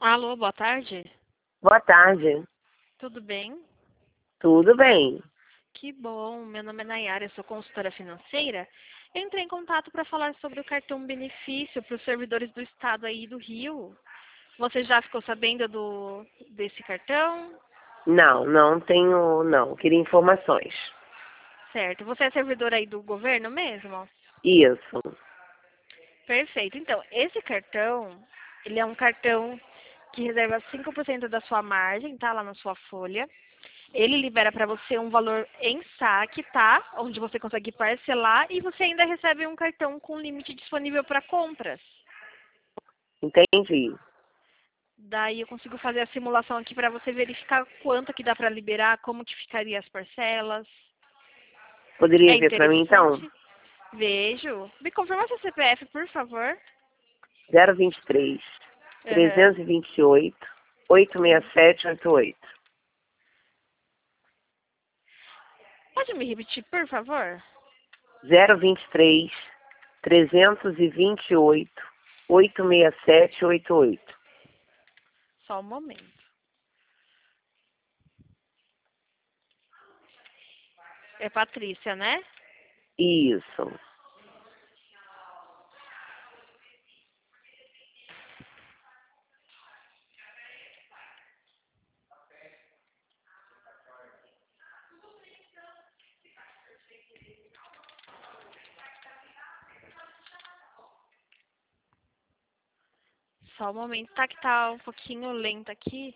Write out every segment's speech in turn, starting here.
Alô, boa tarde. Boa tarde. Tudo bem? Tudo bem? Que bom. Meu nome é Nayara, eu sou consultora financeira. Eu entrei em contato para falar sobre o cartão benefício para os servidores do estado aí do Rio. Você já ficou sabendo desse cartão? Não tenho, não. Queria informações. Certo. Você é servidor aí do governo mesmo? Isso. Perfeito. Então, esse cartão, ele é um cartão que reserva 5% da sua margem, tá? Lá na sua folha. Ele libera para você um valor em saque, tá? Onde você consegue parcelar e você ainda recebe um cartão com limite disponível para compras. Entendi. Daí eu consigo fazer a simulação aqui para você verificar quanto que dá para liberar, como que ficaria as parcelas. É Poderia ver para mim, então? interessante? Vejo. Me confirma seu CPF, por favor. 023 Aham. 328 86788. Pode me repetir, por favor? 023 328 86788. Só um momento. É Patrícia, né? Isso. Só um momento. Tá que tá um pouquinho lento aqui.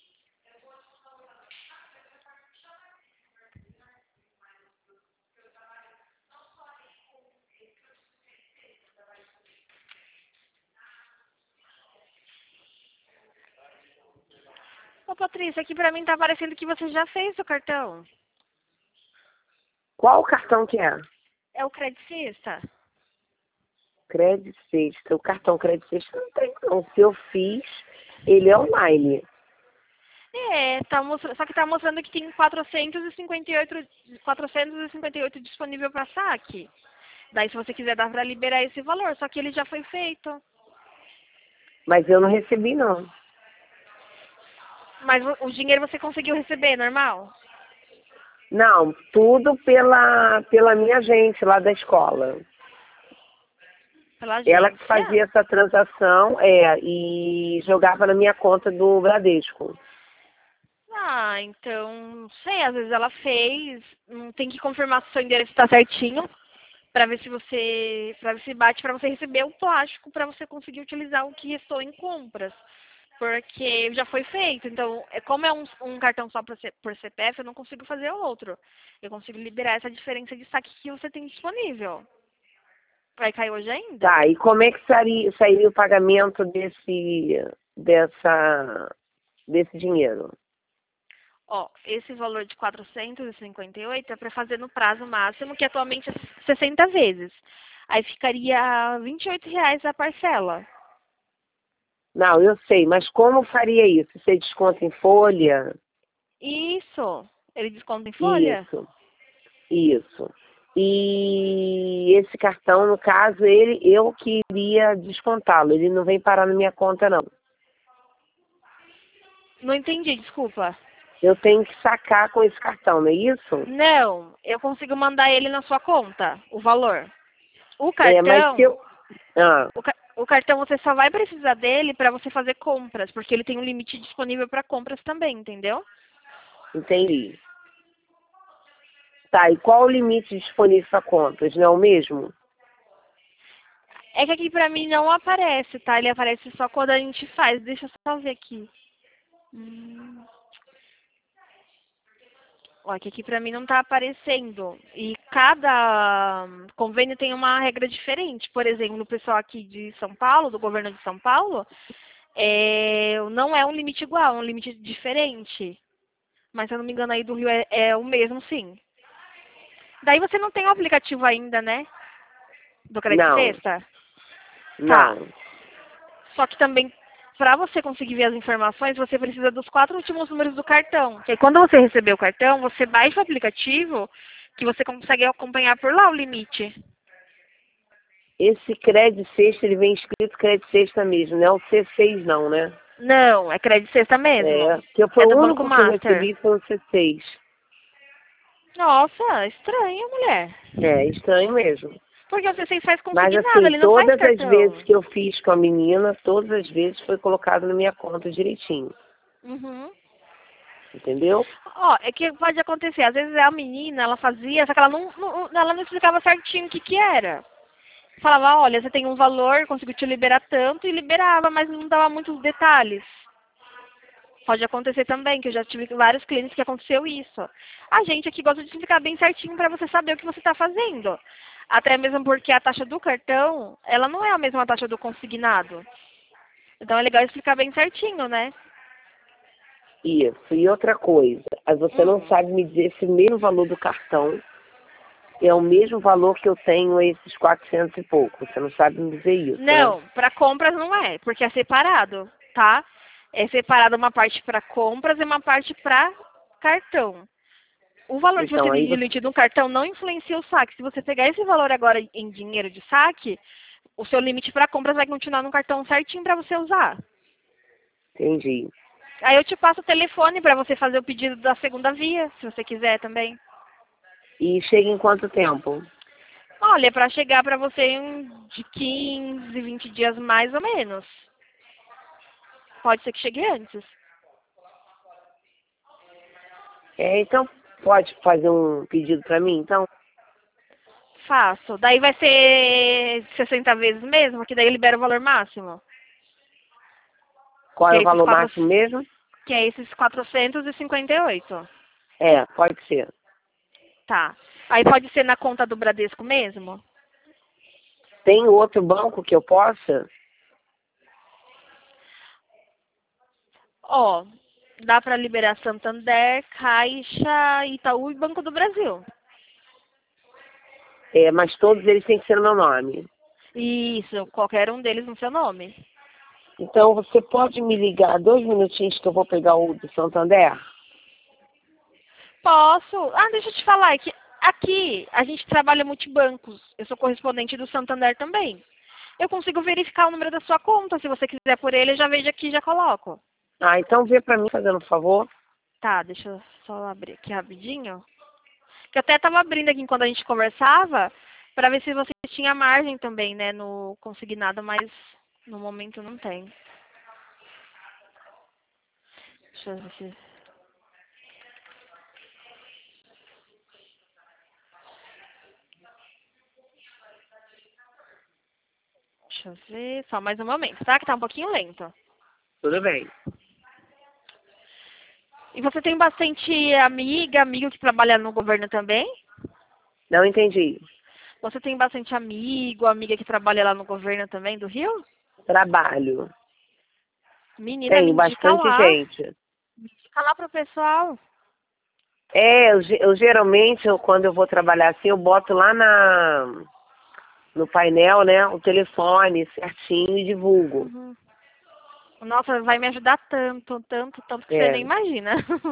Ô, Patrícia, aqui pra mim tá parecendo que você já fez o cartão. Qual cartão que é? É o Credicista? Crédito Sexta. O cartão Crédito Sexta não tem, não. Se eu fiz, ele é online. É, tá mostrando, só que tá mostrando que tem 458 disponível para saque. Daí, se você quiser, dá pra liberar esse valor, só que ele já foi feito. Mas eu não recebi, não. Mas o dinheiro você conseguiu receber, normal? Não, tudo pela minha agente lá da escola. Pela Ela que agência? fazia essa transação, e jogava na minha conta do Bradesco. Ah, então, não sei, às vezes ela fez, não tem que confirmar se o seu endereço está certinho, para ver se você, para ver se bate para você receber o plástico para você conseguir utilizar o que restou em compras. Porque já foi feito, então, como é um cartão só por CPF, eu não consigo fazer outro. Eu consigo liberar essa diferença de saque que você tem disponível. Vai cair hoje ainda? Tá, e como é que sairia o pagamento desse dinheiro? Ó, esse valor de 458 é para fazer no prazo máximo, que atualmente é 60 vezes. Aí ficaria R$ 28 a parcela. Não, eu sei, mas como faria isso? Você desconta em folha? Isso. Ele desconta em folha? Isso, isso. E esse cartão, no caso, eu queria descontá-lo. Ele não vem parar na minha conta, não. Não entendi, desculpa. Eu tenho que sacar com esse cartão, não é isso? Não, eu consigo mandar ele na sua conta, o valor. O É, mas se cartão, eu... Ah, o cartão você só vai precisar dele para você fazer compras, porque ele tem um limite disponível para compras também, entendeu? entendi. Tá, e qual o limite disponível para contas? Não é o mesmo? É que aqui pra mim não aparece, tá? Ele aparece só quando a gente faz. Deixa eu só ver aqui. Ó, que aqui pra mim não tá aparecendo. E cada convênio tem uma regra diferente. Por exemplo, o pessoal aqui de São Paulo, do governo de São Paulo, não é um limite igual, é um limite diferente. Mas se eu não me engano aí do Rio é o mesmo, sim. Daí você não tem o aplicativo ainda, né? Do Crédito Não, Sexta? Tá. não. Só que também, para você conseguir ver as informações, você precisa dos 4 últimos números do cartão. Que aí, quando você receber o cartão, você baixa o aplicativo que você consegue acompanhar por lá o limite. Esse crédito sexta, ele vem escrito crédito sexta mesmo, não é o C6 não, né? Não, é crédito sexta mesmo. Que foi É do o Banco único que eu Master. recebi foi o C6. Nossa, estranho, mulher. É, estranho mesmo. Porque o C6 faz Mas consignado, assim, ele não faz todas as vezes cartão. que eu fiz com a menina, todas as vezes foi colocado na minha conta direitinho. Uhum. Entendeu? Ó, é que pode acontecer. Às vezes a menina, ela fazia, só que ela não explicava certinho o que que era. Falava, olha, você tem um valor, consigo te liberar tanto, e liberava, mas não dava muitos detalhes. Pode acontecer também, que eu já tive vários clientes que aconteceu isso. A gente aqui gosta de explicar bem certinho para você saber o que você está fazendo. Até mesmo porque a taxa do cartão, ela não é a mesma taxa do consignado. Então é legal explicar bem certinho, né? Isso. E outra coisa, você não Hum. sabe me dizer se o mesmo valor do cartão é o mesmo valor que eu tenho esses 400 e pouco. Você não sabe me dizer isso, né? Não, para compras não é, porque é separado, tá? É separado uma parte para compras e uma parte para cartão. O valor que você Então, tem aí de você... limite no cartão não influencia o saque. Se você pegar esse valor agora em dinheiro de saque, o seu limite para compras vai continuar no cartão certinho para você usar. Entendi. Aí eu te passo o telefone para você fazer o pedido da segunda via, se você quiser também. E chega em quanto tempo? Olha, para chegar para você de 15, 20 dias mais ou menos. Pode ser que chegue antes. Então, pode fazer um pedido para mim, então? Faço. Daí vai ser 60 vezes mesmo, que daí libera o valor máximo. Qual Que é é o esses, valor máximo mesmo? que é esses 458. Pode ser. Tá. Aí pode ser na conta do Bradesco mesmo? Tem outro banco que eu possa? Ó, dá para liberar Santander, Caixa, Itaú e Banco do Brasil. Mas todos eles têm que ser no meu nome. Isso, qualquer um deles no seu nome. Então, você pode me ligar 2 minutinhos que eu vou pegar o do Santander? Posso? Ah, deixa eu te falar, é que aqui a gente trabalha multibancos. Eu sou correspondente do Santander também. Eu consigo verificar o número da sua conta. Se você quiser por ele, eu já vejo aqui e já coloco. Então vê para mim, fazendo um favor. Tá, deixa eu só abrir aqui rapidinho. Que eu até tava abrindo aqui enquanto a gente conversava, para ver se você tinha margem também, né, no consignado, mas no momento não tem. Deixa eu ver se... Deixa eu ver, só mais um momento, tá? Que tá um pouquinho lento. Tudo bem. E você tem bastante amiga, amigo que trabalha no governo também? Não entendi. Você tem bastante amigo, amiga que trabalha lá no governo também do Rio? Trabalho. Menina, me Tenho indica bastante lá. gente. Indica lá pro pessoal. Eu geralmente, quando eu vou trabalhar assim, eu boto lá no painel, né, o telefone certinho e divulgo. Uhum. Nossa, vai me ajudar tanto, tanto, tanto que você nem É, imagina.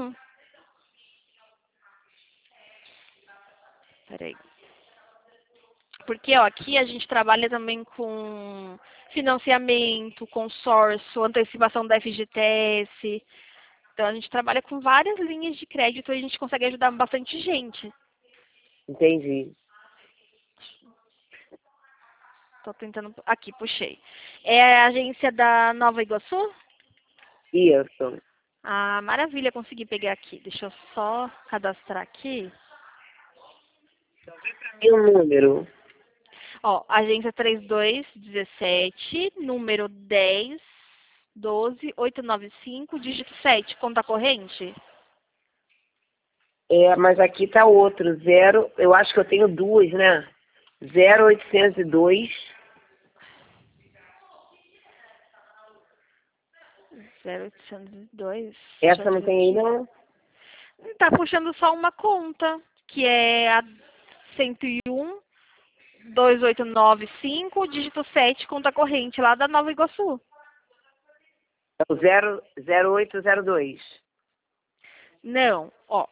Peraí. Porque, ó, aqui a gente trabalha também com financiamento, consórcio, antecipação da FGTS. Então, a gente trabalha com várias linhas de crédito e a gente consegue ajudar bastante gente. entendi. Tô tentando... Aqui, puxei. É a agência da Nova Iguaçu? Isso. Ah, maravilha, consegui pegar aqui. Deixa eu só cadastrar aqui. E o número? Ó, agência 3217, número 10 12 895, dígito 7, conta corrente? Mas aqui tá outro, zero, eu acho que eu tenho duas, né? 0802. 0802. Deixa eu Essa não ver tem aí, aqui. não? Tá puxando só uma conta, que é a 101 2895, dígito 7, conta corrente, lá da Nova Iguaçu. É o 0802. Não, ó.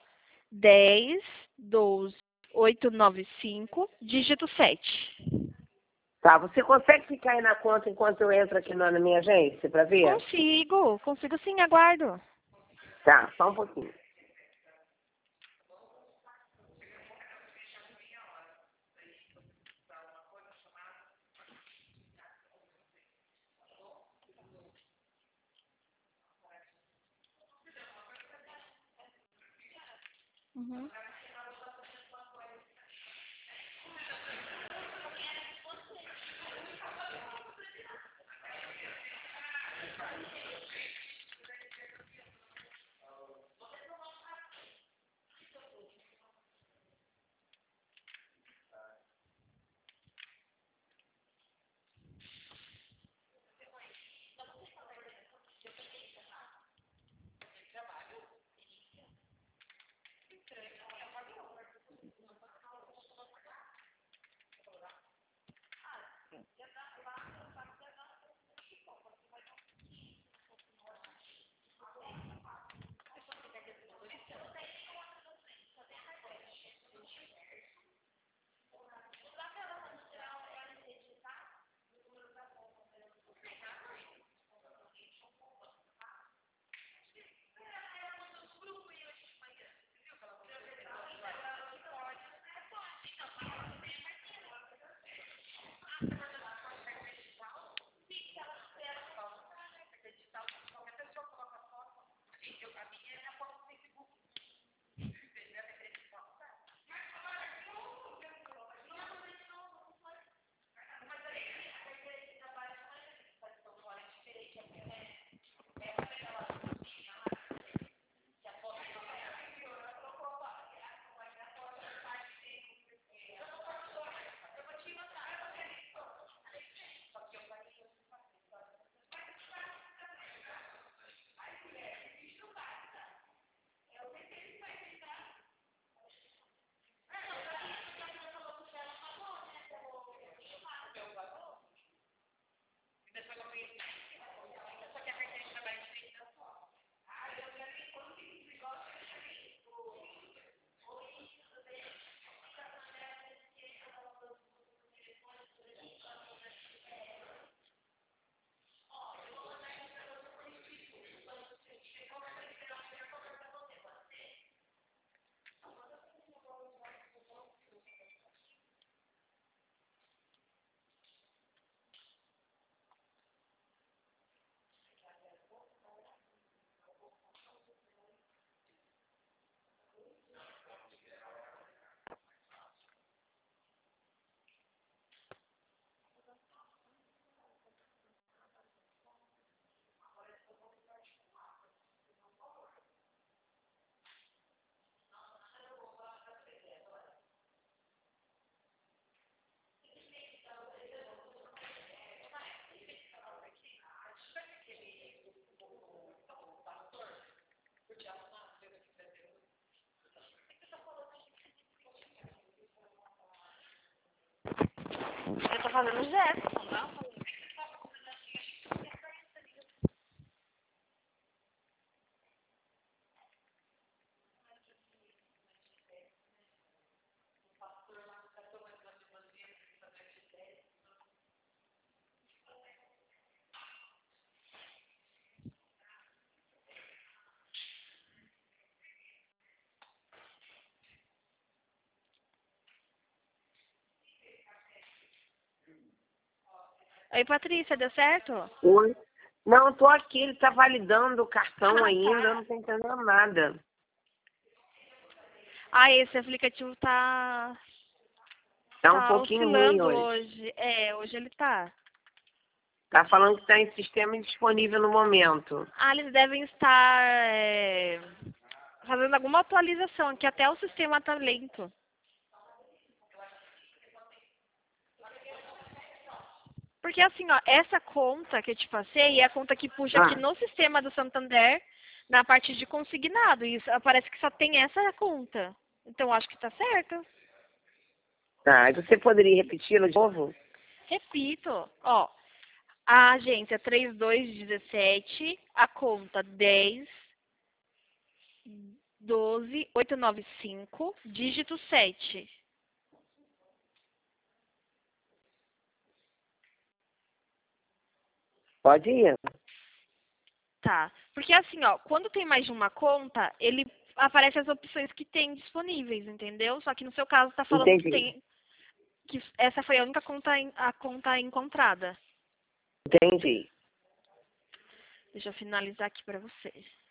10 12 895, dígito 7. Tá, você consegue ficar aí na conta enquanto eu entro aqui na minha agência pra ver? Consigo sim, aguardo. Tá, só um pouquinho. Uhum. Eu tô fazendo gesto, não? Oi, Patrícia, deu certo? Oi? Não, eu tô aqui, ele tá validando o cartão Ah, ainda, eu tá. não tô entendendo nada. Ah, esse aplicativo Tá um tá pouquinho ruim oscilando hoje. hoje. É, hoje ele tá. Tá falando que tá em sistema indisponível no momento. Ah, eles devem estar fazendo alguma atualização, que até o sistema tá lento. Porque assim, ó, essa conta que eu te passei é a conta que puxa aqui Ah, no sistema do Santander, na parte de consignado. E parece que só tem essa conta. Então acho que tá certo. tá. E você poderia repeti-la de novo? Repito, ó, a agência 3217, a conta 10 12 895, dígito 7. Pode ir. Tá. Porque assim, ó, quando tem mais de uma conta, ele aparece as opções que tem disponíveis, entendeu? Só que no seu caso tá falando que Entendi. tem que essa foi a única conta a conta encontrada. Entendi. Deixa eu finalizar aqui pra você.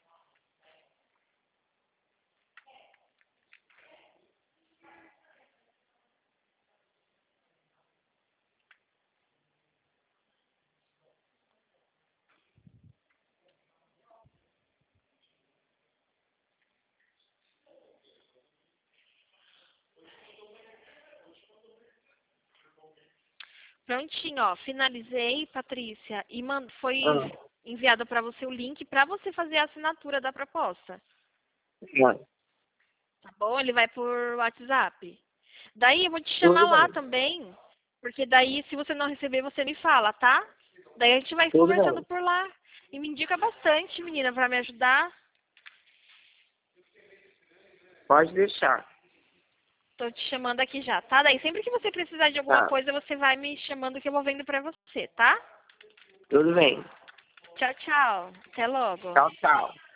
Prontinho, ó, finalizei, Patrícia, e foi Ah, enviado para você o link para você fazer a assinatura da proposta. vai. Tá bom? Ele vai por WhatsApp. Daí eu vou te chamar Tudo lá bem. também, porque daí se você não receber, você me fala, tá? Daí a gente vai Tudo conversando bem. por lá. E me indica bastante, menina, para me ajudar. Pode deixar. Tô te chamando aqui já, tá? Daí sempre que você precisar de alguma Tá. coisa, você vai me chamando que eu vou vendo pra você, tá? Tudo bem. Tchau, tchau. Até logo. Tchau, tchau.